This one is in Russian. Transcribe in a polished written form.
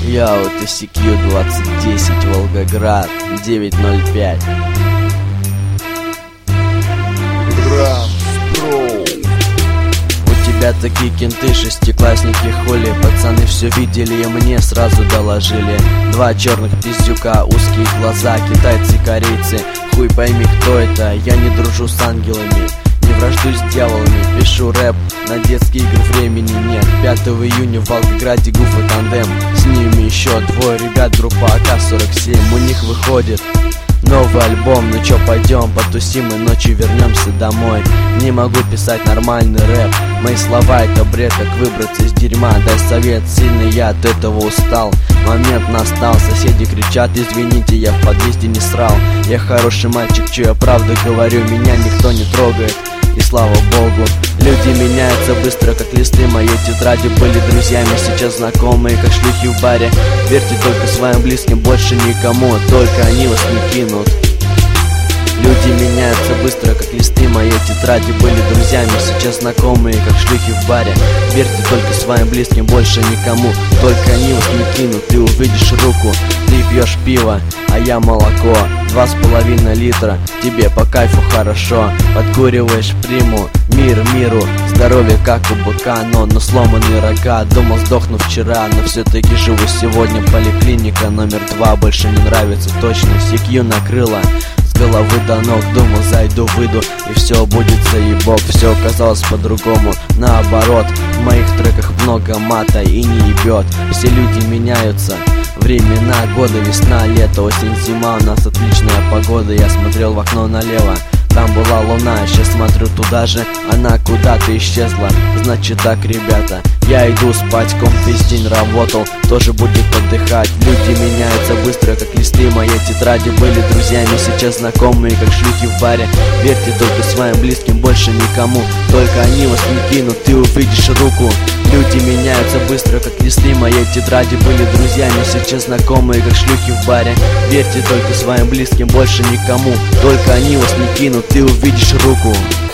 Йоу, TCQ 2010, Волгоград, 905. У тебя такие кенты, шестиклассники хули. Пацаны все видели и мне сразу доложили. Два черных пиздюка, узкие глаза, китайцы, корейцы. Хуй пойми, кто это, я не дружу с ангелами, не враждуй с дьяволами. Пишу рэп, на детские игры времени нет. 5 июня в Волгограде Гуф и Тандем. С ними еще двое ребят, группа АК-47. У них выходит новый альбом. Ну чё, пойдем потусим и ночью вернемся домой. Не могу писать нормальный рэп, мои слова это бред, как выбраться из дерьма. Дай совет, сильно я от этого устал. Момент настал, соседи кричат: извините, я в подъезде не срал. Я хороший мальчик, чё я правду говорю, меня никто не трогает, и слава богу. Люди меняются быстро, как листы моей тетради. Были друзьями, сейчас знакомые, как шлюхи в баре. Верьте только своим близким, больше никому, только они вас не кинут. Люди меняются быстро, как листы моей тетради. Были друзьями, сейчас знакомые, как шлюхи в баре. Верьте только своим близким, больше никому, только они вас не кинут. Ты увидишь руку, ты пьешь пиво, а я молоко. 2,5 литра, тебе по кайфу хорошо. Подкуриваешь приму, мир миру, здоровье как у быка, но сломанные рога. Думал, сдохну вчера, но все-таки живу сегодня. Поликлиника номер 2, больше не нравится точно. CQ накрыла с головы до ног. Думал, зайду, выйду и все будет заебок. Все оказалось по-другому, наоборот. В моих треках много мата и не ебет. Все люди меняются, времена, годы, весна, лето, осень, зима. У нас отличная погода, я смотрел в окно налево. Там была луна, сейчас смотрю туда же, она куда-то исчезла. Значит так, ребята, я иду спать, комп весь день работал, тоже будет отдыхать. Люди меняются быстро, как листы моей тетради. Были друзьями, сейчас знакомые, как шлюхи в баре. Верьте только своим близким, больше никому, только они вас не кинут, ты увидишь руку. Люди меняются быстро, как листы моей тетради. Были друзьями, сейчас знакомые, как шлюхи в баре. Верьте только своим близким, больше никому, только они вас не кинут, ты увидишь руку.